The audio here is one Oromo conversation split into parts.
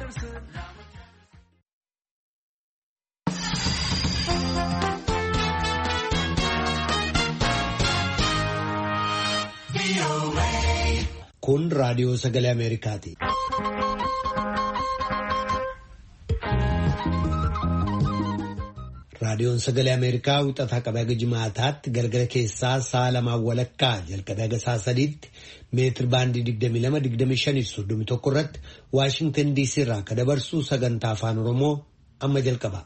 Kun raadiyoo sagalee Ameerikaati. Raadiyoon sagalee Ameerikaa wixataa qabee haga jimaataatti galgala keessaa sa'a lamaan walakkaa jalqabee haga sa'a sadiitti meetir baandii 22-25-31 irratti Waashingtan DC irraa akka dabarsu sagantaa afaan Oromoo amma jalqaba.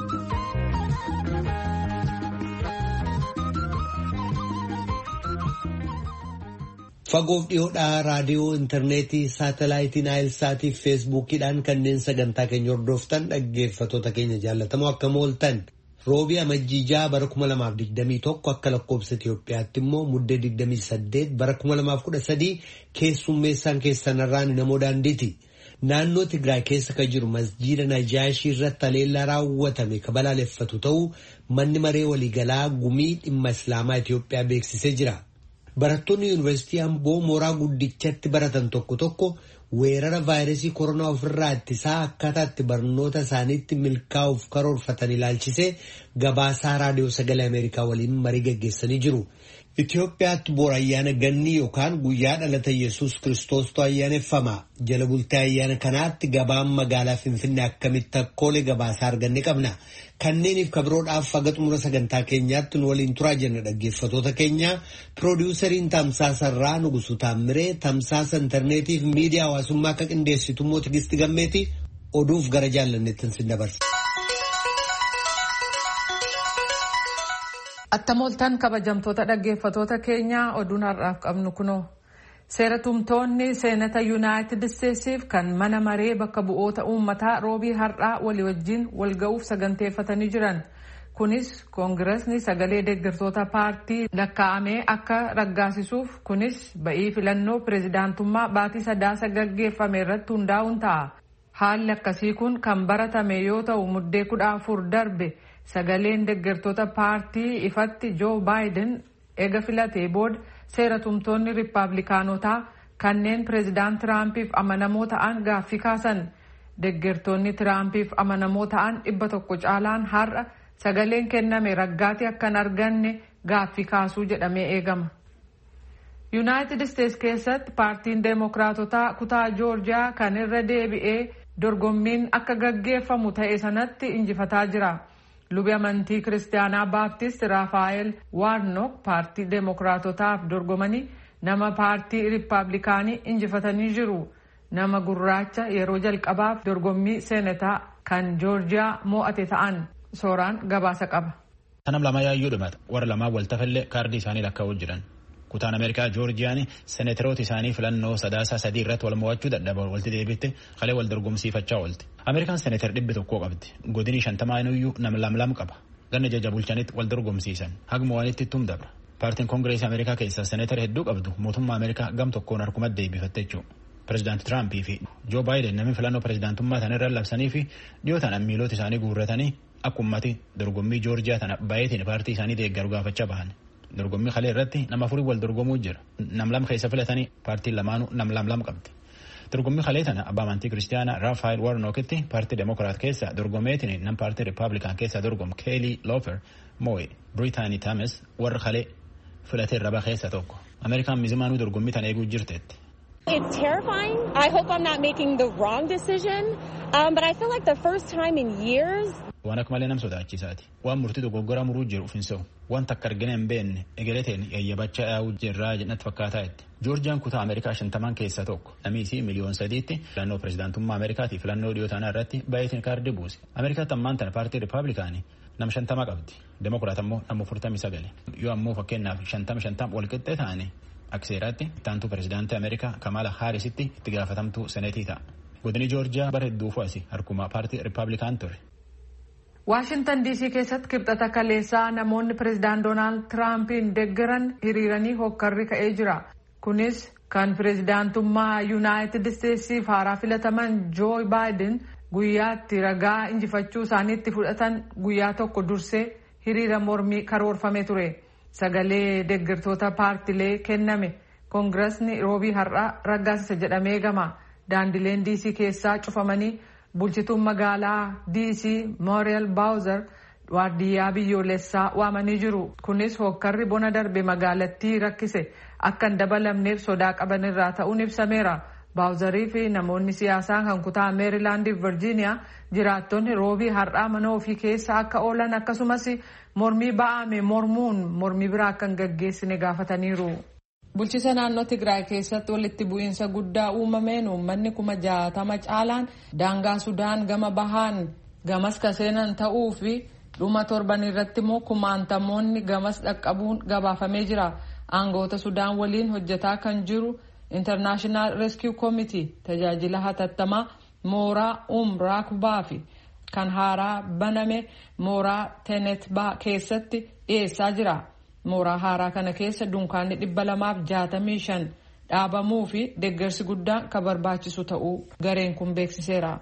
Fagoof dhiyoodhaa raadiyoo intarneetii saatalaayitii naayilsaatii fi feesbuukiidhaan kanneen sagantaa keenya hordoftan dhaggeeffatoota keenya jaallatamoo akkam ooltan roobii amajjii 6 bara 2021 akka lakkoobsa Itoophiyaatti immoo muddee 28 bara 2013 keessummeessaan keessanarraan namoo daandiiti. Naannoo Tigraay keessa kan jiru masjiida Najaashii irratti haleellaa raawwatame kan balaaleffatu ta'uu manni maree waliigalaa gumii dhimma Islaamaa Itoophiyaa beeksisee jira. Barattoonni yuunivarsiitii Amboo mooraa guddichatti baratan tokko tokko weerara vaayirasii koronaa ofirraa ittisaa akkaataa itti barnoota isaaniitti milkaa'uuf karoorfatan ilaalchisee gabaasaa raadiyoo sagalee Ameerikaa waliin marii gaggeessanii jiru. Itoophiyaatti boora ayyaana gannii yookaan guyyaa dhalata Yesuus Kiristoostu ayyaaneffama. Jala bultee ayyaana kanaatti gabaan magaalaa Finfinnee akkamitti akkoolee gabaasaa arganne qabna. Kanneeniif kabiroodhaaf haga xumura sagantaa keenyaatti nu waliin turaa jenna dhaggeeffatoota keenya. Piroodyuusariin Tamsaasarraa Nugusuu Taammiree, Tamsaasa intarneetiif miidiyaa hawaasummaa akka qindeessitu immoo Tigisti Gammeeti oduuf gara jaallanneettiin sin dabarsa. Attamooltaan kabajamtoota dhaggeeffatoota keenyaa oduun har'aaf qabnu kunoo. Seera tumtoonni seenata Yuunaayitid Isteetsiif kan mana maree bakka bu'oota uummataa roobii har'aa walii wajjin walga'uuf saganteeffatanii jiran. Kunis koongiresni sagalee deeggartoota paartii lakkaa'amee akka raggaasisuuf kunis ba'ii filannoo pireezidaantummaa baatii sadaasa gaggeeffame irratti hundaa'uun ta'a. Haalli akkasii kun kan baratame yoo ta'u muddee 14 darbe sagaleen deeggartoota paartii ifatti Joo Baayiden eega filatee booda seera tumtoonni riippaabilikaanotaa kanneen pireezidaant Tiraampiif amanamoo ta'an gaaffii kaasan. Deeggartoonni Tiraampiif amanamoo ta'an 100 caalaan har'a sagaleen kenname raggaatii akka hin arganne gaaffii kaasuu jedhamee eegama. Yuunaayitid Isteets keessatti paartiin deemokiraatotaa kutaa Joorjiyaa kan irra deebi'ee dorgommiin akka gaggeeffamu ta'e sanatti injifataa jira. Lubi amantii kiristaanaa baaptist Raafaayel Waarnook paartii deemokiraatotaaf dorgomanii nama paartii riippaabilikaanii injifatanii jiru. Nama gurraacha yeroo jalqabaaf dorgommii seenataa kan Joorjiyaa mo'ate ta'an sooraan gabaasa qaba. Tanam lama yaayyuu dhumata warra lamaa waltafallee kaardii isaanii lakkaa'uu jiran. Kutaan Ameerikaa Joorjiyaan seneteroota isaanii filannoo sadaasa sadii irratti wal mo'achuu dadhaban walti deebitte kalee wal dorgomsiifachaa oolte. Ameerikaan seneter 100 qabdi. Godinii 50 iyyuu nama lam qaba. Ganna jaja bulchanitti wal dorgomsiisan. Haguma walitti ittum dabra. Paartiin Koongireesii Ameerikaa keessaa seneter hedduu qabdu mootummaa Ameerikaa gam tokkoon harkuma deebifatte jechuudha. Pireezidaanti Tiraampii fi Joo Baayiden namni filannoo pireezidaantummaa sana irra labsanii fi dhiyootaan miilota isaanii guurratanii akkumatti dorgommii Joorjiyaa tana baay'eetiin paartii isaanii deeggaru gaafachaa bahan. Dorgommii kalee irratti nama 4 wal dorgomuu jira. Nam lam keessa filatanii paartiin lamaanuu nam lam qabdi. Dorgommii kalee tana abbaa amantii kiristaanaa Raafaayel Waarnookitti paartii deemokiraat keessa dorgomeetiin nam paartii riippaabilikaan keessa dorgomu Keelii Loofer moo'e. Biriitaanii Taames warra kalee filatee raba keessa tokko. Ameerikaan mizimaanuu dorgommii tana eeguu jirteetti. It's terrifying. I hope I'm not making the wrong decision. But I feel like the first time in years. Waan akka malee nam sodaachisaati. Waan murtii dogoggoraa muruu jiru ufinsa'u. Waan takka argina hin beekne egeleteen yayyabachaa yaa'uu jirraa natti fakkaataa itti. Joorjiyaan kutaa Ameerikaa 50 keessaa tokko. Namiisi miliyoon 3tti filannoo pireezidaantummaa Ameerikaatiif filannoo dhiyootaanaa irratti baay'eetiin kaardii buuse. Ameerikaatti ammaan tana paartii riippaabilikaanii nam 50 qabdi. Demokiraat ammoo nam 49. Yoo ammoo fakkeenyaaf 50 wal qixxee ta'anii akka seeraatti ittaantuu pireezidaantii Ameerikaa Kamala Haarisitti itti gaafatamtuu seneetii ta'a. Godini Joorjiyaa bara hedduu fu'asi harkuma paartii riippaabilikaan ture. Waashingtan DC keessatti kibxata kaleessaa namoonni pireezidaant Doonaald Tiraampiin deeggaran hiriiranii hokkarri ka'ee jira. Kunis kan pireezidaantummaa Yuunaayitid Isteetsiif haaraa filataman Joo Baayiden guyyaatti ragaa injifachuu isaaniitti fudhatan guyyaa tokko dursee hiriira mormii karoorfame ture. Sagalee deeggartoota paartilee kenname koongiresni roobii har'aa raggaasisa jedhamee eegama. daandileen DC keessaa cufamanii bulchituun magaalaa DC Muriel Bowser waardiyyaa biyyoolessaa waamanii jiru. Kunis hokkarri bona darbe magaalattii rakkise akka hin dabalamneef sodaa qaban irraa ta'uun ibsameera. Baawuzarii fi namoonni siyaasaa kan kutaa Meerilaand fi Virgiiniyaa jiraattonni roobii har'aa mana ofii keessa akka oolan akkasumas mormii ba'ame mormuun mormii biraa akka hin gaggeessine gaafataniiru. Bulchiisa naannoo Tigraay keessatti walitti bu'iinsa guddaa uumameen uummanni 60,000 caalaan daangaa Sudaan gama bahaan gamas ka seenan ta'uu fi dhuma torban irratti immoo kumaantamoonni gamas dhaqqabuun gabaafamee jira. Aangoota Sudaan waliin hojjetaa kan jiru International Rescue Committee tajaajila hatattamaa mooraa Raakubaa fi kan haaraa baname mooraa Tenetbaa keessatti dhiyeessaa jira. Mooraa haaraa kana keessa dunkaanni 265 dhaabamuu fi deeggarsi guddaan kan barbaachisu ta'uu gareen kun beeksiseera.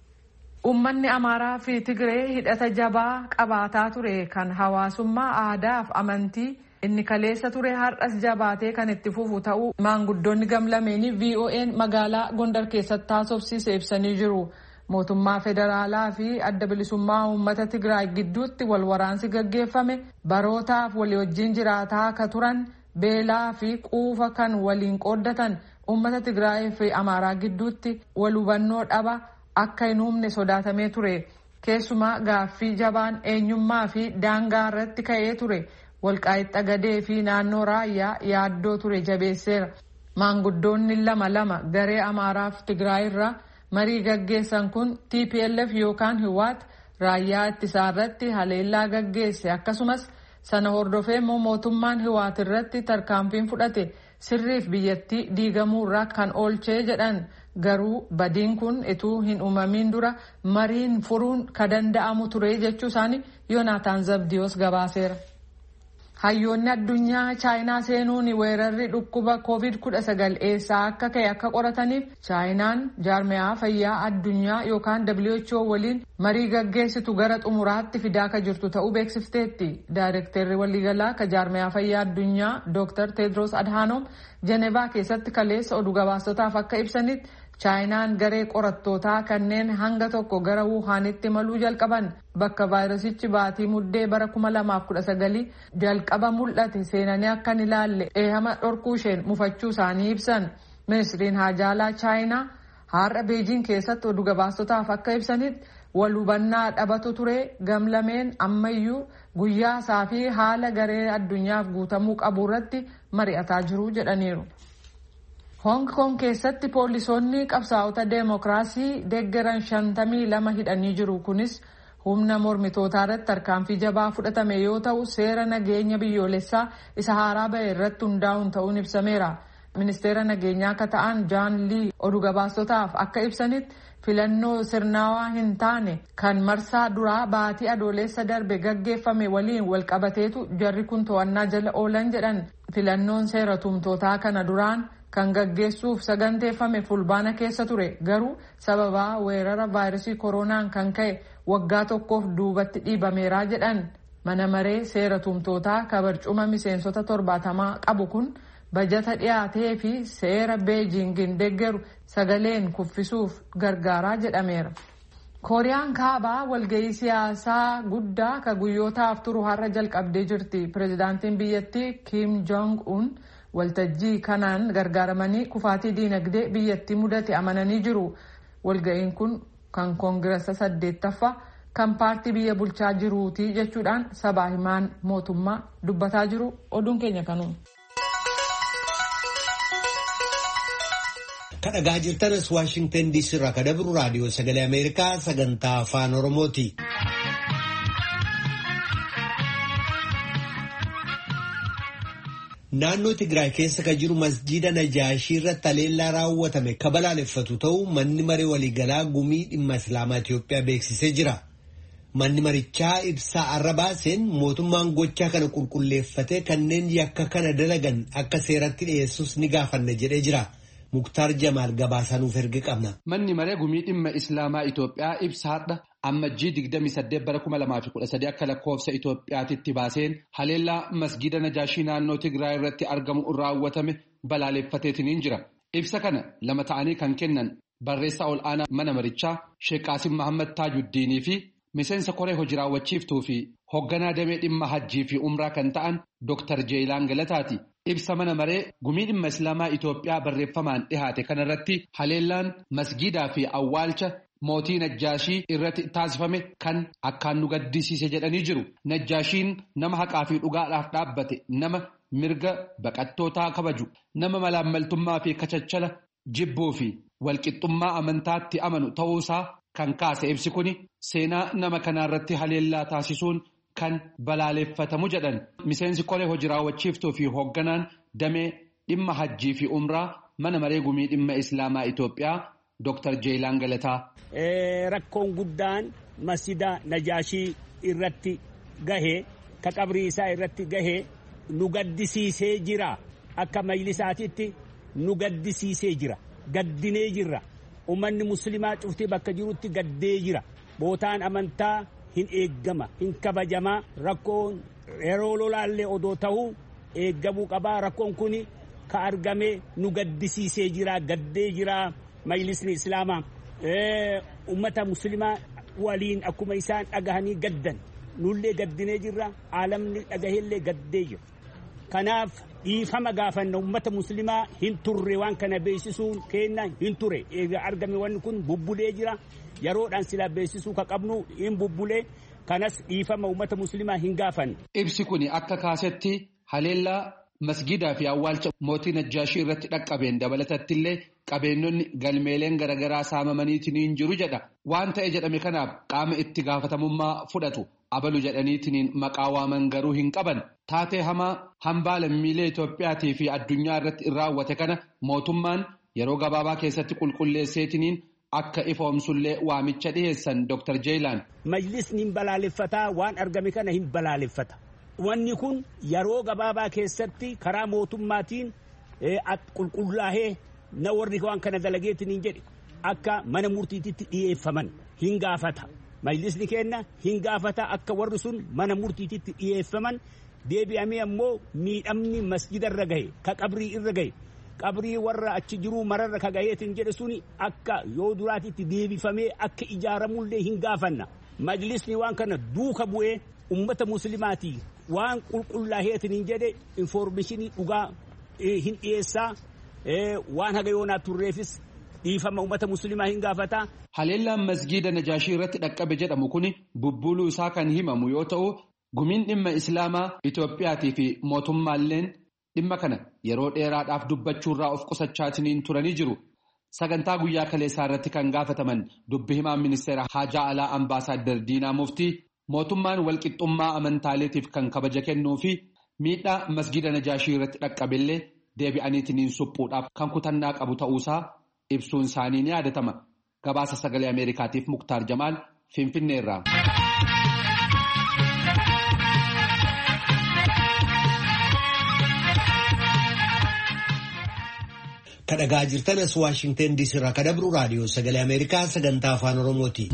Uummanni Amaaraa fi Tigree hidhata jabaa qabaataa ture kan hawaasummaa aadaa fi amantii inni kaleessa ture har'as jabaatee kan itti fufu ta'uu maanguddoonni gamlameenii VOA'n magaalaa Gondar keessatti taasofsiise ibsanii jiru. Mootummaa federaalaa fi adda bilisummaa uummata Tigraay gidduutti wal waraansi gaggeeffame barootaaf walii wajjin jiraataa akka turan beelaa fi quufa kan waliin qooddatan uummata Tigraay fi Amaaraa gidduutti wal hubannoo dhaba akka hin uumne sodaatamee ture. Keessumaa gaaffii jabaan eenyummaa fi daangaa irratti ka'ee ture. Walqaaxxa Xagadee fi naannoo Raayyaa yaaddoo ture jabeesseera. Maanguddoonni lama garee Amaaraa fi Tigraay irraa marii gaggeessan kun TPLF yookaan Hiwaat raayyaa ittisaa irratti haleellaa gaggeesse akkasumas sana hordofee immoo mootummaan Hiwaat irratti tarkaanfiin fudhate sirriif biyyattii diigamuurraa kan oolchee jedhan. Garuu badiin kun ituu hin uumamin dura mariin furuun ka danda'amu ture jechuu isaanii Yoonaataan Zabdiyoos gabaaseera. Hayyoonni addunyaa Chaayinaa seenuun weerarri dhukkuba COVID-19 eessaa akka ka'e akka qorataniif Chaayinaan jaarmiyaa fayyaa addunyaa yookaan WHO waliin marii gaggeessitu gara xumuraatti fidaa ka jirtu ta'uu beeksifteetti. Daayirekteerri waliigalaa ka jaarmiyaa fayyaa addunyaa Dr. Tedros Adhanom Jenevaa keessatti kaleessa oduu gabaastotaaf akka ibsanitti Chaayinaan garee qorattootaa kanneen hanga tokko gara Wuhaanitti maluu jalqaban bakka vaayirasichi baatii muddee bara 2019 jalqaba mul'ate seenanii akka hin ilaalle eehama dhorkuu isheen mufachuu isaanii ibsan. Ministiriin Haajaalaa Chaayinaa har'a Beejiing keessatti oduu gabaastotaaf akka ibsanitti wal hubannaa dhabatu ture gamlameen ammayyuu guyyaa isaa fi haala garee addunyaaf guutamuu qabu irratti mari'ataa jiru jedhaniiru. Hong Kong keessatti poolisoonni qabsaa'ota deemokiraasii deeggaran 52 hidhanii jiru. Kunis humna mormitootaa irratti tarkaanfii jabaa fudhatame yoo ta'u seera nageenya biyyoolessaa isa haaraa bahe irratti hundaa'uun ta'uun ibsameera. Ministeera nageenyaa akka ta'an Jaan Lii oduu gabaastotaaf akka ibsanitti filannoo sirnaawaa hin taane kan marsaa duraa baatii adoolessa darbe gaggeeffame waliin walqabateetu jarri kun to'annaa jala oolan jedhan. Filannoon seera tumtootaa kana duraan kan gaggeessuuf saganteeffame fulbaana keessa ture. Garuu sababaa weerara vaayirasii koronaan kan ka'e waggaa tokkoof duubatti dhiibameeraa jedhan. Mana maree seera tumtootaa kabarcuma miseensota 70 qabu kun bajata dhiyaatee fi seera Beejiingin deeggaru sagaleen kuffisuuf gargaaraa jedhameera. Kooriyaan kaabaa walga'ii siyaasaa guddaa ka guyyootaaf turu har'a jalqabdee jirti. Pireezidaantiin biyyattii Kim Jong-un waltajjii kanaan gargaaramanii kufaatii diinagdee biyyattii mudate amananii jiru. Walga'iin kun kan koongirasa 8ffaa kan paartii biyya bulchaa jiruuti jechuudhaan sabaa himaan mootummaa dubbataa jiru. Oduun keenya kanuma. Kan dhagaa jirtanas Waashingtan DC irraa kan dabru raadiyoo sagalee Ameerikaa sagantaa afaan Oromooti. Naannoo Tigraay keessa kan jiru masjiida Najaashii irratti haleellaa raawwatame kan balaaleffatu ta'uu manni maree waliigalaa gumii dhimma Islaamaa Itiyoophiyaa beeksisee jira. Manni marichaa ibsaa arra baaseen mootummaan gochaa kana qulqulleeffatee kanneen yakka kana dalagan akka seeratti dhiyeessus ni gaafanna jedhee jira. Muktaar Jamaal gabaasanuuf erga qabna. Manni maree gumii dhimma Islaamaa Itoophiyaa ibsaadha ammajjii 28 bara 2013 akka lakkoofsa Itoophiyaatitti baaseen haleellaa masgiida Najaashii naannoo Tigraay irratti argamu raawwatame balaaleffateetiniin jira. Ibsa kana lama ta'anii kan kennan barreessaa ol aanaa mana marichaa Sheek Qaasim Mahammad Taajuddiinii fi miseensa koree hojii raawwachiiftuu fi hoogganaa damee dhimma hajjii fi umraa kan ta'an Dr. Jeelaan Galataati. Ibsa mana maree gumii dhimma Islaamaa Itoophiyaa barreeffamaan dhihaate kanarratti haleellaan masgiidaa fi awwaalcha mootii Najjaashii irratti taasifame kan akkaan nu gaddisiise jedhanii jiru. Najjaashiin nama haqaa fi dhugaadhaaf dhaabbate, nama mirga baqattootaa kabaju, nama malaammaltummaa fi kachachala jibbuu fi walqixxummaa amantaatti amanu ta'uusaa kan kaase ibsi kuni seenaa nama kanaarratti haleellaa taasisuun kan balaaleffatamu jedhan. Miseensi koree hojii raawwachiiftuu fi hoogganaan damee dhimma hajjii fi umraa mana maree gumii dhimma Islaamaa Itoophiyaa Dr. Jeelaan Galataa. Rakkoon guddaan masjida Najaashii irratti gahee ka qabrii isaa irratti gahee nu gaddisiisee jira. Akka majlisaatitti nu gaddisiisee jira. Gaddinee jirra. Uummanni musliimaa cuftii bakka jirutti gaddee jira. Bootaan amantaa hin eeggama, hin kabajamaa. Rakkoon yeroo lolaallee odoo ta'uu eeggamuu qabaa. Rakkoon kun ka argame nu gaddisiisee jira, gaddee jira. Majlisni Islaamaa ummata musliimaa waliin akkuma isaan dhagahanii gaddan nullee gaddinee jirra. Aalamni dhagaheellee gaddee jira. Kanaaf dhiifama gaafanna ummata musliimaa hin turre waan kana beeksisuun kenna hin ture. Egaa argame wanni kun bubbulee jira. Yeroodhaan sila beeksisuu ka qabnu hin bubbulee. Kanas dhiifama ummata musliimaa hin gaafanne. Ibsi kun akka kaasetti haleellaa masgiidaa fi awwaalcha mootii Najjaashii irratti dhaqqabeen dabalatattillee qabeenyonni galmeeleen garaagaraa saamamaniitiin jiru jedha. Waan ta'e jedhame kanaaf qaama itti gaafatamummaa fudhatu abalu jedhaniitiin maqaa waaman garuu hin qaban. Taatee hamaa hambaa lammiilee Itoophiyaatii fi addunyaa irratti raawwate kana mootummaan yeroo gabaabaa keessatti qulqulleesseetiin akka ifoomsullee waamicha dhiheessan Dr. Jeelaan. Majlisni hin balaaleffataa waan argame kana hin balaaleffata. Wanni kun yeroo gabaabaa keessatti karaa mootummaatiin qulqullaa'ee na warri waan kana dalageetiin hin jedhe akka mana murtiititti dhiyeeffaman hin gaafata. Majlisni kenna hin gaafata akka warri sun mana murtiititti dhiyeeffaman deebi'amee ammoo miidhamni masjida irra gahe ka qabrii irra gahe qabrii warra achi jiruu mararra ka gaheetiin jedhe suni akka yoo duraatitti deebifamee akka ijaaramullee hin gaafanna. Majlisni waan kana duuka bu'ee ummata muslimaatii waan qulqullaa'eetiin hin jedhe informeeshinii dhugaa hin dhiyeessaa. Waan haga yoonaa turreefis dhiifama ummata musliimaa hin gaafataa. Haleellaan masgiida Najaashii irratti dhaqqabe jedhamu kuni bubbuluu isaa kan himamu yoo ta'u gumiin dhimma Islaamaa Itoophiyaatii fi mootummaalleen dhimma kana yeroo dheeraadhaaf dubbachuurraa of qusachaatiin turanii jiru. Sagantaa guyyaa kaleessaa irratti kan gaafataman dubbi himaan ministeera Haajaa Alaa Ambaasaadder Diinaa Muftii mootummaan walqixxummaa amantaaleetiif kan kabaja kennuu fi miidhaa masgiida Najaashii irratti dhaqqabellee deebi'aniitiin suphuudhaaf kan kutannaa qabu ta'uusaa ibsuun isaanii ni yaadatama. Gabaasa sagalee Ameerikaatiif Muktaar Jamaal Finfinneerraa. Kadhagaa jirtan as Waashingtan DC irraa kadabru raadiyoo sagalee Ameerikaa sagantaa afaan Oromooti.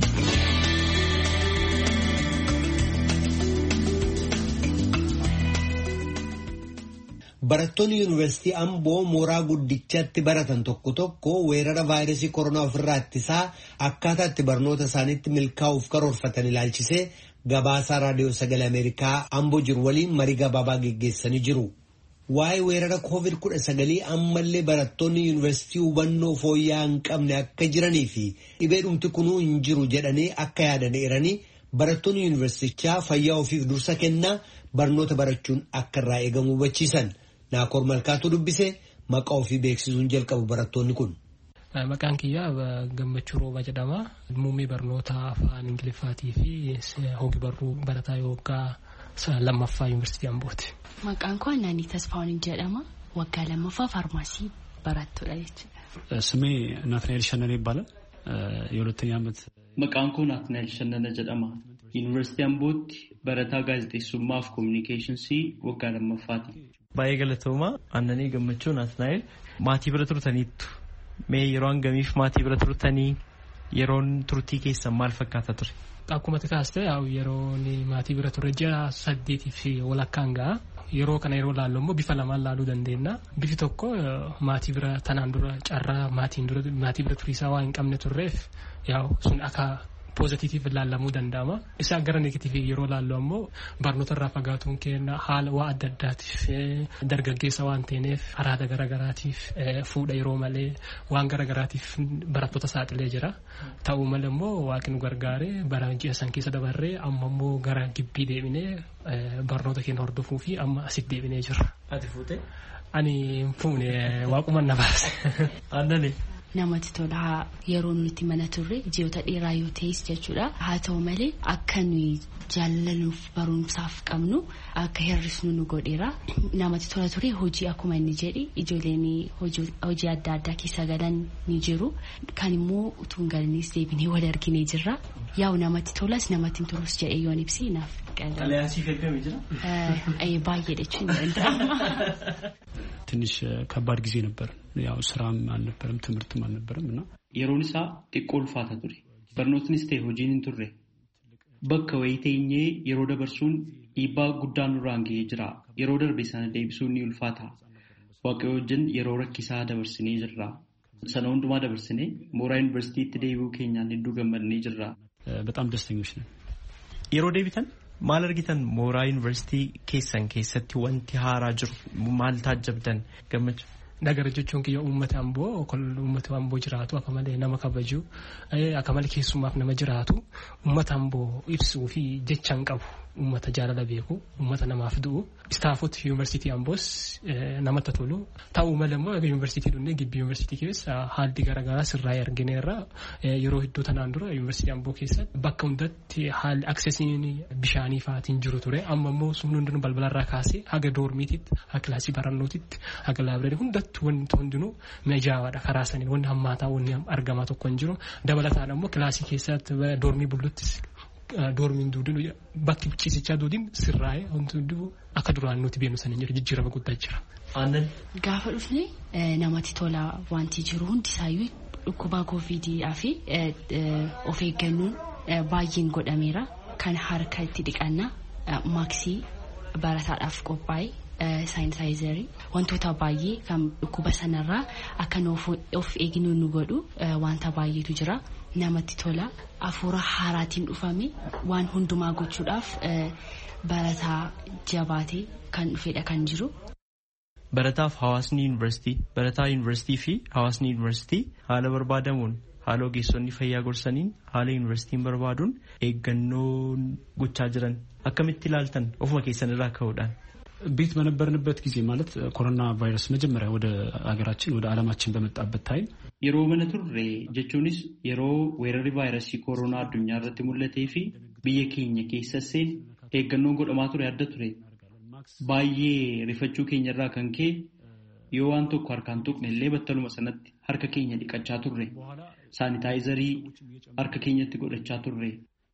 Barattoonni yuunivarsiitii Amboo mooraa guddichaatti baratan tokko tokko weerara vaayirasii koronaa ofirraa ittisaa akkaataa itti barnoota isaaniitti milkaa'uuf karoorfatan ilaalchisee gabaasaa raadiyoo sagalee Ameerikaa Amboo jiru waliin marii gabaabaa geggeessanii jiru. Waa'ee weerara COVID-19 ammallee barattoonni yuunivarsiitii hubannoo fooyya'aa hin qabne akka jiranii fi dhibeedhumti kunuu hin jiru jedhanii akka yaadaniiranii barattoonni yuunivarsiitichaa fayyaa ofiif dursa kennaa barnoota barachuun akka irraa eegamu hubachiisan. Naakoor Malkaatu dubbisee maqaa ofii beeksisuun jalqabu barattoonni kun. Maqaan kiyyaa Gammachuu Roobaa jedhama. Muummee barnoota afaan Ingiliffaatii fi hogi barruu barataa waggaa lammaffaa Yuunivarsiitii Ambooti. Maqaan koo Naanii Tasfaawwan jedhama. Waggaa lammaffaa faarmaasii barattuudha jechuudha. ስሜ ናትናኤል ሸነነ ይባላል። የሁለተኛ ዓመት Maqaan koo Naatnaayil Shannana jedhama. Yuunivarsiitii Ambootti barataa gaazexeessummaa fi kominikeeshinsii waggaa lammaffaati. Baay'ee galatoomaa Aannanii Gammachuu Naatnaayil maatii bira turtaniittu mee yeroo hangamiif maatii bira turtanii yeroon turtii keessan maal fakkaata ture? Akkuma kaaste yeroo maatii bira turre ji'a 8 fi walakkaan ga'a yeroo kana yeroo laallu immoo bifa lamaan laaluu dandeenya. Bifi tokko maatii bira tanaan dura carraa maatii bira turiisaa waan hin qabne turreef sun akka poozitiiviif laallamuu danda'ama. Isaa gara negatiivii yeroo laallu ammoo barnoota irraa fagaatuun kenna haala waa adda addaatiif dargaggeessa waan ta'eef haraata garagaraatiif fuudha yeroo malee waan garagaraatiif barattoota saaxilee jira. Ta'uu malee immoo waaqni nu gargaaree bara ji'a san keessa dabarree amma immoo gara gibbii deebinee barnoota keenya hordofuu fi amma asitti deebinee jirra. Ati fuute? Ani fuune waaquma na baase. Annani. Namatti tola yeroo nuti mana turre ji'oota dheeraa yoo ta'es jechuudha. Haa ta'u malee akka nuyi jaalaluuf barumsaaf qabnu akka hir'isnu nu godheera. Namatti tola ture hojii akkuma inni jedhi ijoolleen hojii adda addaa keessa galan ni jiru. Kan immoo utuu hin galaniis deebinee wal arginee jirra. Yaa'u namatti tolas namatti hin tolus jedhee yoon ibsi naaf qala. Xalayaasii eeggamee jira? Baay'ee jechuun danda'ama. ትንሽ ከባድ ጊዜ ነበር። ያው ስራም አልነበረም ትምህርትም አልነበረም እና yeroon isaa xiqqoo ulfaata ture. Barnootnis ta'e hojiin hin turre. Bakka wayii teenyee yeroo dabarsuun dhiibbaa guddaan nurraan ga'ee jira. Yeroo darbe sana deebisuun ni ulfaata. Waaqayyo wajjin yeroo rakkisaa dabarsinee jirra. Sana hundumaa dabarsinee mooraa yuunivarsiitiitti deebi'uu keenyaan hedduu gammadnee jirra. በጣም ደስተኞች ነን። yeroo deebitan maal argitan mooraa yuunivarsiitii keessan keessatti wanti haaraa jiru maal taajjabdan gammachuu? Nagara jechuun kiyya uummata amboo jiraatu akka malee nama kabaju akka malee keessumaaf nama jiraatu uummata amboo ibsuu fi jecha hin qabu. Uummata jaalala beeku uummata namaaf du'u istaafota yuunivarsiitii amboos namatti tolu. Ta'uu malee immoo yuunivarsiitii dhunnee gibbii yuunivarsiitii keessa haalli garaagaraa sirraa argineerra. Yeroo hedduu tanaan dura yuunivarsiitii amboo keessatti bakka hundatti haalli aksesiin bishaanii fa'aatiin jiru ture. Amma immoo sun hundinuu balbalarraa kaasee haga doormiititti haga kilaasii barannootitti haga laabireerii hundatti wanti hundinuu mijaawaadha karaa saniin wanti hammaataa wanti argamaa tokko hin jiru. Dabalataan immoo kilaasii keessatti doormii bulluttis doormiin duudin bakki ciisichaa duudin sirraa'ee wanti hunduu akka duraan nuti beeknu saniin jiru jijjiirama guddaa jira. Gaafa dhufne namatti tola wanti jiru hundisaayyuu dhukkuba kooviidii fi of eeggannoon baay'een godhameera. Kan harka itti dhiqannaa maaksii barataadhaaf qophaa'e. Saayinsaayizeri wantoota baay'ee kan dhukkuba sanarraa akka of eegnu nu godhu wanta baay'eetu jira. Namatti tola hafuura haaraatiin dhufame waan hundumaa gochuudhaaf barataa jabaatee kan dhufedha kan jiru. Barataaf hawaasni yuunivarsiitii barataa yuunivarsiitii fi hawaasni yuunivarsiitii haala barbaadamuun haala ogeessonni fayyaa gorsaniin haala yuunivarsiitiin barbaaduun eeggannoo gochaa jiran akkamitti ilaaltan ofuma keessan irraa ka'uudhaan? ቤት በነበርንበት ጊዜ ማለት ኮሮና ቫይረስ መጀመሪያ ወደ ሀገራችን ወደ ዓለማችን በመጣበት ታይም yeroo mana turre jechuunis yeroo weerarri vaayirasii koronaa addunyaa irratti mul'atee fi biyya keenya keessas eeggannoon godhamaa ture adda ture. Baay'ee rifachuu keenya irraa kan ka'e yoo waan tokko harkaan tuqne illee battaluma sanatti harka keenya dhiqachaa turre. Saanitaayizarii harka keenyatti godhachaa turre.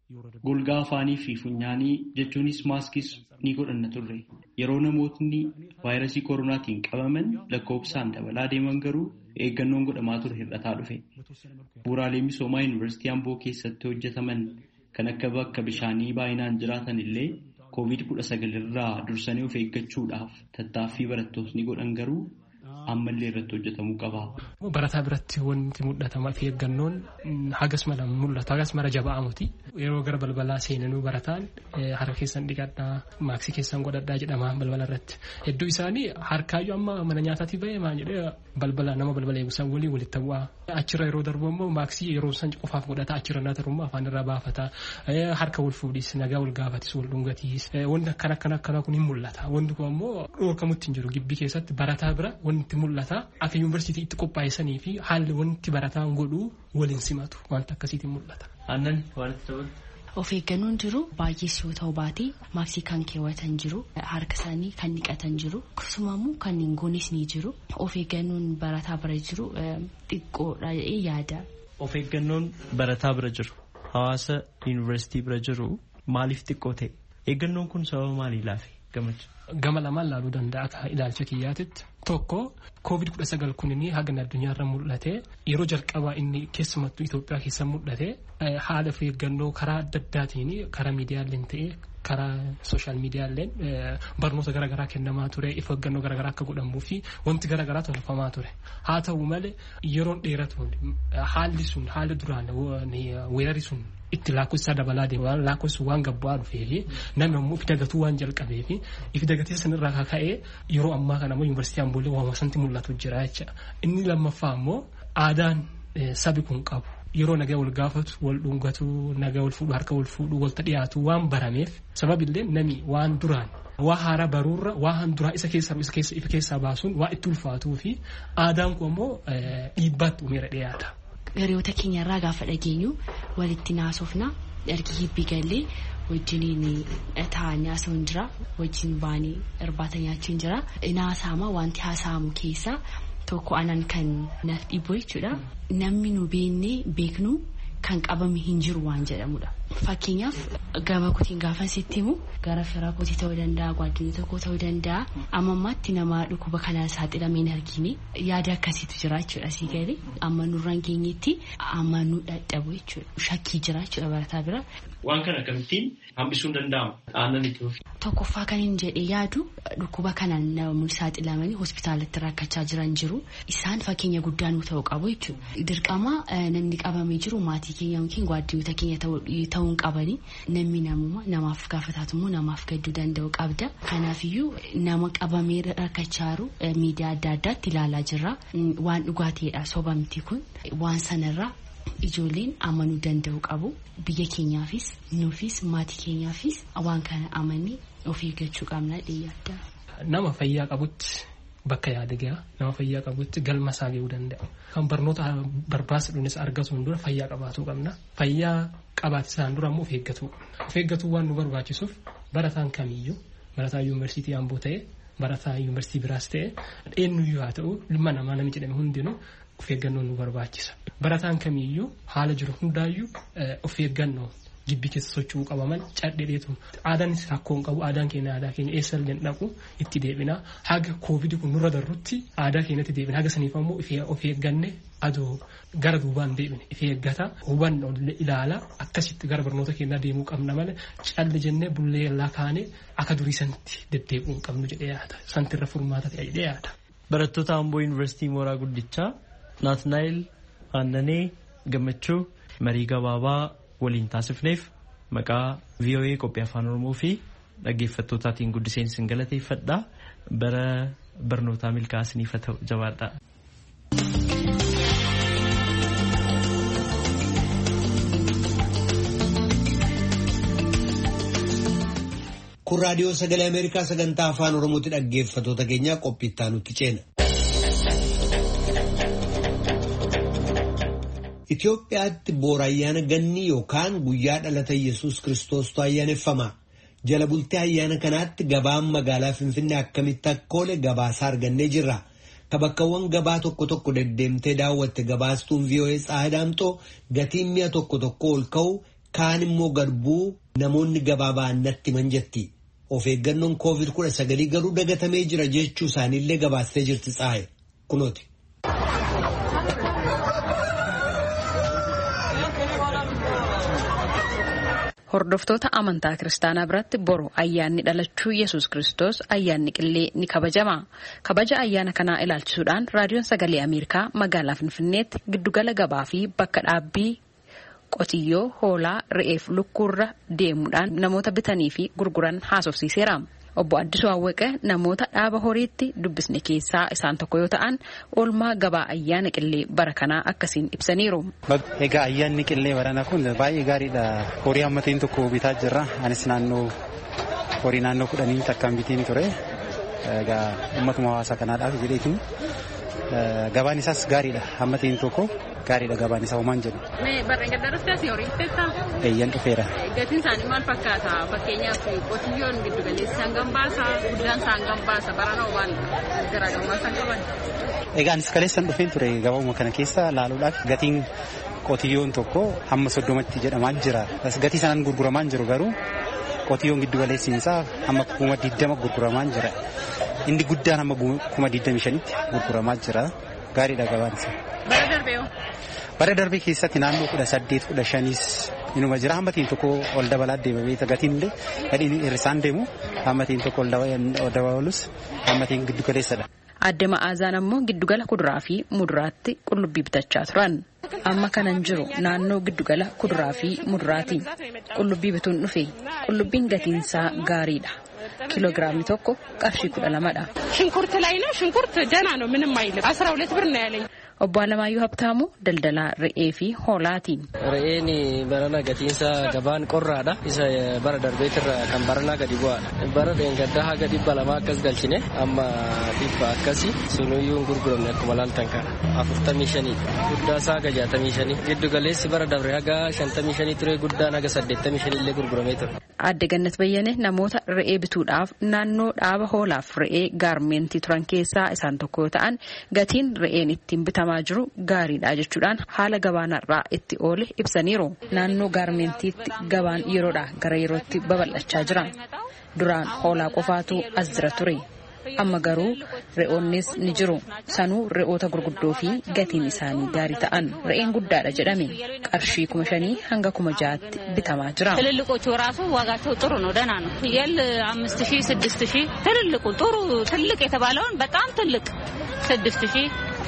Golgaa afaanii fi funyaanii jechuunis maaskis ni godhanna turre. Yeroo namootni vaayirasii koronaatiin qabaman lakkoofsaan dabalaa deeman garuu eeggannoon godhamaa ture hir'ataa dhufe. Bu'uuraalee misoomaa yuunivarsiitii Amboo keessatti hojjetaman kan akka bakka bishaanii baay'inaan jiraatan illee COVID-19 irraa dursanii of eeggachuudhaaf tattaaffii barattoonni godhan garuu ammallee irratti hojjetamuu qaba. Barataa biratti wanti mul'atama fi eeggannoon hagas mala mul'ata hagas mala jaba'amuti. Yeroo gara balbalaa seenanuu barataan harka keessan dhiqadhaa maaksii keessan godhadhaa jedhama balbala irratti. Hedduu isaanii harkaayyuu amma mana nyaataatii bahee maal jedhee balbala nama balbala eegusan waliin walitti bu'aa. Achirra yeroo darbu immoo maaksii yeroo san qofaaf godhata achirra naa tarummaa afaan irraa baafata. Harka wal fuudhis nagaa wal gaafatis wal dhungatiis wanti akkana kun hin mul'ata. Wanti kun immoo dhorkamutti hin jiru gibbii keessatti barataa bira wanti mul'ata. Akka yuunivarsiitii itti qophaa'essanii fi haalli wanti barataan godhu waliin simatu wanta akkasiitiin mul'ata. Aannan wanti ta'u. Of eeggannoon jiru baay'ee yoo ta'u baate maaksii kan keewwatan jiru harka isaanii kan dhiqatan jiru akkasumas kan hin goones ni jiru. Of eeggannoon barataa bira jiru xiqqoodha jedhee yaada. Of eeggannoon barataa bira jiru hawaasa yuunivarsiitii bira jiru maaliif xiqqoo ta'e? Eeggannoon kun sababa maalii laafe? Gammachuu. Gama lamaan laaluu danda'a akka ilaalcha kiyyaatitti. Tokko COVID-19 kunini haga addunyaarra mul'ate yeroo jalqabaa inni keessumattuu Itoophiyaa keessa mul'ate haala of eeggannoo karaa adda addaatiin karaa miidiyaaleen ta'ee karaa sooshaal miidiyaaleen barnoota garaagaraa kennamaa ture of eeggannoo garaagaraa akka godhamuu fi wanti garaagaraa tolfamaa ture. Haa ta'u malee yeroon dheeratuun haalli sun haala duraan weerarri sun itti lakkoofsa dabalaa deemaa lakkoofsa waan gabbaa dhufee fi namni immoo ifi dagatuu waan jalqabee fi ifi dagatee sanirraa ka'ee yeroo ammaa kana immoo yuunivarsiitii Amboolee waamaa mul'atu jira jecha. Inni lammaffaa immoo aadaan sabi kun qabu yeroo nagaa wal gaafatu wal dhungatu nagaa wal fuudhu harka wal fuudhu walta dhiyaatu waan barameef sababillee namni waan duraan waa haaraa baruurra waan duraa isa keessaa baasuun waa itti ulfaatuu fi aadaan kun immoo dhiibbaatti uumera dhiyaata. Hiriyoota keenyarraa gaafa dhageenyu walitti naasofna ergi hibbii gallee wajjiniin taa'anii haasa'uun jira wajjin baanii irbaata nyaachuun jira naasaama wanti haasa'amu keessaa tokko anan kan naaf dhibbu jechuudha namni nu beeknu kan qabame hin jiru waan jedhamudha. Fakkeenyaaf gama kutiin gaafa sitti himu gara firaa kootii ta'uu danda'a gwaddinii tokko ta'uu danda'a amma ammaatti nama dhukkuba kanaan saaxilamee hin argine yaada akkasiitu jira jechuudha sii galee amma nurraan geenyetti amma nu dadhabu jechuudha shakkii jira jechuudha barataa bira. Waan kana akkamittiin hambisuun danda'ama aannan itti ofi. Tokkoffaa kan hin jedhee yaadu dhukkuba kanaan namoonni saaxilamanii hospitaalatti rakkachaa jiran jiru isaan fakkeenya guddaa nu ta'uu qabu jechuudha. Dirqama namni qabamee jiru maatii keenya yookiin gwaddinoota keenya ta'uun qabanii namni namaaf gaafataatu immoo namaaf gadduu danda'u qabda. Kanaafiyyuu nama qabamee rakkachaa jiru miidiyaa adda addaatti ilaalaa jirra waan dhugaateedha soba miti kun waan sanarraa. Ijoolleen amanuu danda'u qabu biyya keenyaafis nuufis maatii keenyaafis waan kana amanii of eeggachuu qabna dhiyaadda. Nama fayyaa qabutti bakka yaada gahaa nama fayyaa qabutti galma isaa gahuu danda'a. Kan barnoota barbaachisu argatuun dura fayyaa qabaatuu qabna. Fayyaa qabaachisaan dura immoo of eeggatuu qabna. Of eeggatuu waan nu barbaachisuuf barataan kamiyyuu barataa yuunivarsiitii Amboo ta'e barataa yuunivarsiitii biraas ta'e eenyuyyuu haa ta'u ilma namaa namni jedhame hundinuu of eeggannoo nu barbaachisa. Barataan kamiyyuu haala jiru hundaayyuu of eeggannoo gibbii keessa socho'uu qaba malee cadheedheetu. Aadaanis rakkoon qabu aadaan keenya aadaa keenya eessallee dhaqu itti deebina. Haga koovidii kun nurra darrutti aadaa keenyatti deebina. Haga saniif ammoo of eegganne adoo gara duubaan deebine of eeggata hubannoo ilaala akkasitti gara barnoota keenyaa deemuu qabna malee calli jennee bullee lakaanee akka durii sanatti deddeebi'uu hin qabnu jedhee yaada. Santirra furmaata ta'e jedhee yaada. Barattoota Amboo Yuunivarsiitii Mooraa Guddichaa Naatnaayil Aannanee Gammachuu marii gabaabaa waliin taasifneef maqaa VOA qophii afaan Oromoo fi dhaggeeffattootaatiin guddiseen isin galateeffadha. Bara barnootaa milkaa'iniif haa ta'u jabaadha. Kun raadiyoo sagalee Ameerikaa sagantaa afaan Oromootti dhaggeeffattoota keenyaa qophii itti aanutti ceena. Itoophiyaatti boora ayyaana ganni yookaan guyyaa dhalata Yesuus Kiristoostu ayyaaneffama. Jala bultee ayyaana kanaatti gabaan magaalaa Finfinnee akkamitti akka oole gabaasaa argannee jirra. Tabakkawwan gabaa tokko tokko deddeemtee daawwatte gabaastuun VOA Tsaadaamxoo gatiin mi'a tokko tokko ol ka'u kaan immoo gad bu'u namoonni gabaa ba'an natti himan jetti. Of eeggannoon COVID-19 garuu dagatamee jira jechuu isaaniillee gabaastee jirti Tsaaye. Kunooti. Hordoftoota amantaa kiristaanaa biratti boru ayyaanni dhalachuu Yesuus Kiristoos ayyaanni qillee ni kabajama. Kabaja ayyaana kanaa ilaalchisuudhaan raadiyoon sagalee Ameerikaa magaalaa Finfinneetti giddugala gabaa fi bakka dhaabbii qotiyyoo hoolaa re'eef lukkuurra deemuudhaan namoota bitanii fi gurguran haasofsiiseera. Obbo Addisuu Awwaqee namoota dhaaba horiitti dubbisne keessaa isaan tokko yoo ta'an oolmaa gabaa ayyaana qillee bara kanaa akkasiin ibsaniiru. Egaa ayyaanni qillee barana kun baay'ee gaariidha. Horii hammatiin tokko bitaa jirra. Anis horii naannoo 10 takkaan bitiin ture. Egaa uummatuma hawaasaa kanaadhaaf jedheetiin gabaan isaas gaariidha. Hammatiin tokko gaariidha gabaan isaa homaan jedhu. Barreen gaddarratti asii horii bitteettaa? Eeyyan dhufeera. Gatiin isaanii maal fakkaata? Fakkeenyaaf qotiyyoon giddu galeessi hangam baasa? Guddaan isaa hangam baasa? Barana waan garaagarummaa isaan qaban? Egaa anis kaleessan dhufeen ture gabauma kana keessa laaluudhaaf gatiin qotiyyoon tokko hamma 30tti jedhamaa jira. Gatii sanaan gurguramaa jiru garuu qotiyyoon giddu galeessiinsaa amma 20 gurguramaa jira. Inni guddaan amma 25tti gurguramaa jira. Gaariidha gabaan isaa. Bara darbee keessatti naannoo 18-15 inuma jira. Hammatiin tokko ol dabalaa deema beekta gatiin illee gadhiin hir'isaan deemu hammatiin tokko ol dabalus hammatiin giddu galeessadha. Adde Ma'aazaan ammoo giddugala kuduraa fi muduraatti qullubbii bitachaa turan. Amma kanan jiru naannoo giddugala kuduraa fi muduraati. Qullubbii bituun dhufe. Qullubbiin gatiinsaa gaariidha. Kiloogiraamni tokko qarshii 12dha. ሽንኩርት ላይ ነው። ሽንኩርት ደህና ነው፣ ምንም አይልም። 12 ብር ነው ያለኝ። Obbo Alamaayyuu Habtaamuu daldalaa re'ee fi hoolaati. Re'een barana gatiinsa gabaan qorraadha. Isa bara darbeetirra kan baranaa gadi bu'aadha. Bara dheengaddaa haga 200 akkas galchine amma dhibba akkasi sunuyyuu gurguramne akkuma laaltan kana 45 guddaa isaa haga 65 giddu galeessi bara dabre haga 55 ture guddaan haga 85 illee gurguramee ture. Adde Gannat Bayyane namoota re'ee bituudhaaf naannoo dhaaba hoolaaf re'ee gaarmeentii turan keessaa isaan tokko yoo ta'an gatiin re'een ittiin bitamaa jiru gaariidha jechuudhaan haala gabaanarraa itti oole ibsaniiru. Naannoo gaarmeentiitti gabaan yeroodhaa gara yerootti babal'achaa jira. Duraan hoolaa qofaatu as jira ture. Amma garuu re'oonnis ni jiru. Sanuu re'oota gurguddoo fi gatiin isaanii gaarii ta'an re'een guddaadha jedhame qarshii 5,000 hanga 6,000tti bitamaa jira. ትልልቆቹ ራሱ ዋጋቸው ጥሩ ነው፣ ደህና ነው። ፍየል 5,000 6,000 ትልልቁ ጥሩ ትልቅ የተባለውን በጣም ትልቅ 6,000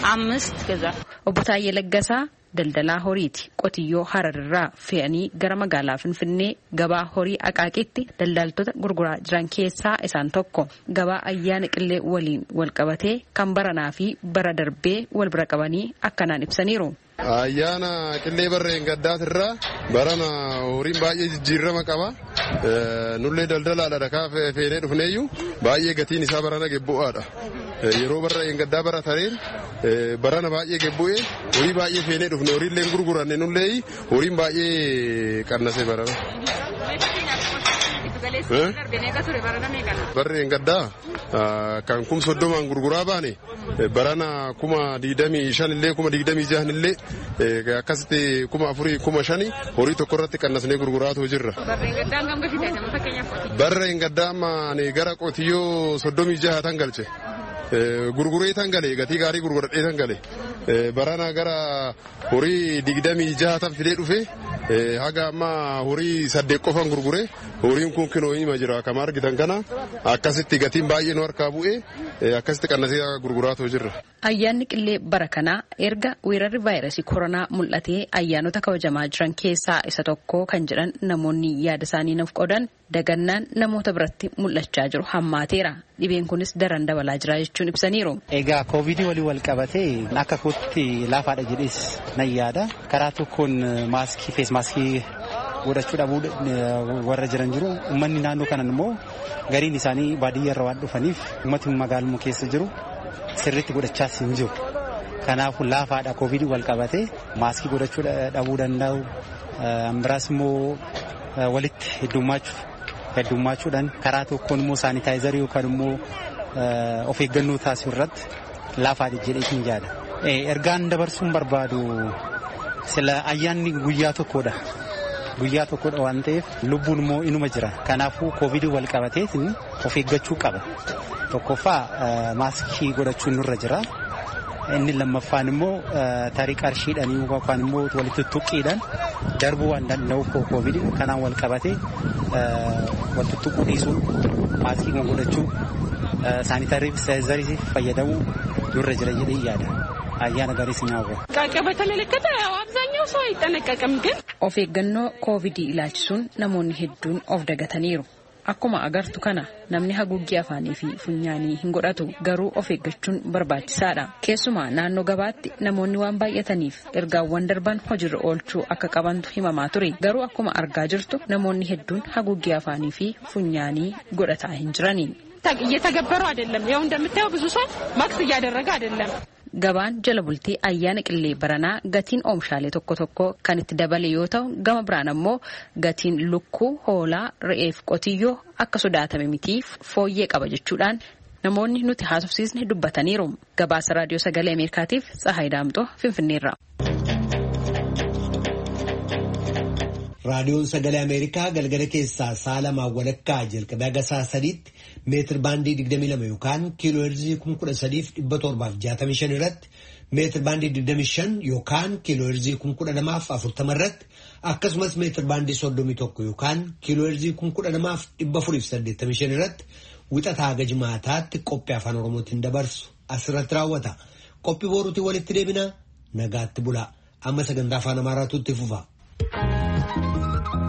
5 ገዛ። Obbo Taayyee Laggasaa daldalaa horiiti. Qotiyyoo Hararraa fe'anii gara magaalaa Finfinnee gabaa horii Aqaaqiitti daldaltoota gurguraa jiran keessaa isaan tokko. Gabaa ayyaana qillee waliin wal qabatee kan baranaa fi bara darbee wal bira qabanii akkanaan ibsaniiru. Ayyaana qillee barreen gaddaatirraa barana horiin baay'ee jijjiirama qaba. Nullee daldalaadha dhakaa feenee dhufneeyyuu baay'ee gatiin isaa barana gebbu'aadha. Yeroo barreen gaddaa bara tareen barana baay'ee gebbu'ee horii baay'ee feenee dhufne horiillee gurguranne nullee horiin baay'ee qannase barana. Barreen gaddaa kan 30 gurguraa baane barana 25 illee 26 illee akkasitti 4,500 horii tokko irratti qannasnee gurguraatoo jirra. Barreen gaddaa amma gara qotiyyoo 36 tan galche. Gurguree tan galee gatii gaarii gurguradhee tan galee barana gara horii 26 tan fidee dhufe haga amma horii 8 qofan gurguree horiin kun kinoo hima jira akkama argitan kana akkasitti gatiin baay'ee nu harkaa bu'ee akkasitti qannasee gurguraatoo jirra. Ayyaanni qillee bara kanaa erga weerarri vaayirasii koronaa mul'atee ayyaanota kabajamaa jiran keessaa isa tokko kan jedhan namoonni yaada isaanii nuuf qoodan dagannaan namoota biratti mul'achaa jiru hammaateera. Dhibeen kunis daran dabalaa jira jechuun ibsaniiru. Egaa koovidii walii wal qabatee akka kootti laafaadha jedhees nan yaada. Karaa tokkoon maaskii fees maaskii godhachuu dhabuu warra jiran jiru. Uummanni naannoo kanan immoo gariin isaanii baadiyyaarra waan dhufaniif uummatni magaaluma keessa jiru sirriitti godhachaas hin jiru. Kanaafuu laafaadha koovidii wal qabatee maaskii godhachuu dhabuu danda'u. Biraas immoo walitti heddummachuudhaan karaa tokkoon immoo saanitaayizarii yookaan immoo of eeggannoo taasisuu irratti laafaadha jedheetiin yaada. Ergaan dabarsuun barbaadu sila ayyaanni guyyaa tokkodha. Guyyaa tokkodha waan ta'eef lubbuun immoo inuma jira. Kanaafuu koovidii wal qabateetiin of eeggachuu qaba. Tokkoffaa maaskii godhachuun nurra jira. Inni lammaffaan immoo tarii qarshiidhaan yookaan immoo walitti tuqqiidhaan darbuu waan danda'uuf koovidii kanaan wal qabatee walitti tuquu dhiisuu maaskii godhachuu saanitaayizarii fayyadamuu nurra jira jedhee yaada. Ayyaana gaarii sinyaawwa. Qaqqaba በተመለከተ አብዛኛው ሰው አይጠነቀቅም ግን of eeggannoo koovidii ilaalchisuun namoonni hedduun of dagataniiru. Akkuma agartu kana namni haguuggii afaanii fi funyaanii hin godhatu garuu of eeggachuun barbaachisaadha. Keessumaa naannoo gabaatti namoonni waan baay'ataniif ergaawwan darban hojiirra oolchuu akka qabantu himamaa ture. Garuu akkuma argaa jirtu namoonni hedduun haguuggii afaanii fi funyaanii godhataa hin jirani. እየተገበሩ አይደለም። ያው እንደምታየው ብዙ ሰው ማክስ እያደረገ አይደለም። Gabaan jala bultii ayyaana qillee baranaa gatiin oomishaalee tokko tokko kan itti dabale yoo ta'u gama biraan ammoo gatiin lukkuu, hoolaa, re'eef qotiyyoo akka sodaatame mitiif fooyyee qaba jechuudhaan namoonni nuti haasofsiisne dubbataniiru. Gabaasa raadiyoo sagalee Ameerikaatiif Tsahaay Daamxoo Finfinneerra. Raadiyoon Sagalee Ameerikaa galgala keessaa sa'a 2:00 jalqabee haga sa'a 3tti meetir baandii 22 yookaan kiiloo heerzii 13,765 irratti meetir baandii 25 yookaan kiiloo heerzii 12,040 irratti akkasumas meetir baandii 31 yookaan kiiloo heerzii 12,485 irratti wixataa haga jimaataatti qophii afaan Oromootiin dabarsu asirratti raawwata. Qophii boruutiin walitti deebina nagaatti bulaa. Amma sagantaa afaan Amaaraatu itti fufa.